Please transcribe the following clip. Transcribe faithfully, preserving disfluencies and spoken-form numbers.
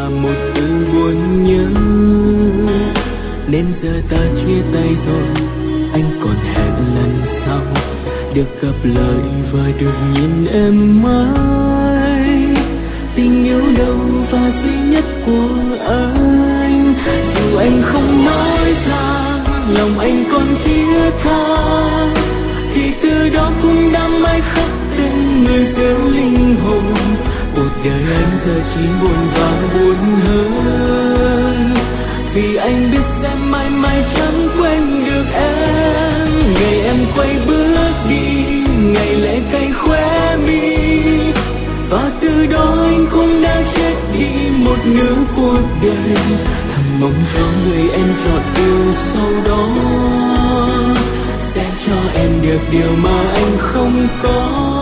là một từ buồn nhớ, nên giờ ta chia tay thôi. Anh còn hẹn lần sau được gặp lại và được nhìn em mãi. Tình yêu đâu và duy nhất của anh, dù anh không nói ra lòng anh còn thiết tha, thì từ đó cũng đã mãi khắc tên người theo linh hồn. Cuộc đời anh giờ chỉ buồn và buồn hơn, vì anh biết em mãi mãi chẳng quên được em. Ngày em quay bước đi, ngày lẽ cay khóe mi, và từ đó anh cũng đã chết đi một nửa cuộc đời. Thầm mong cho người em chọn yêu sau đó sẽ cho em được điều mà anh không có.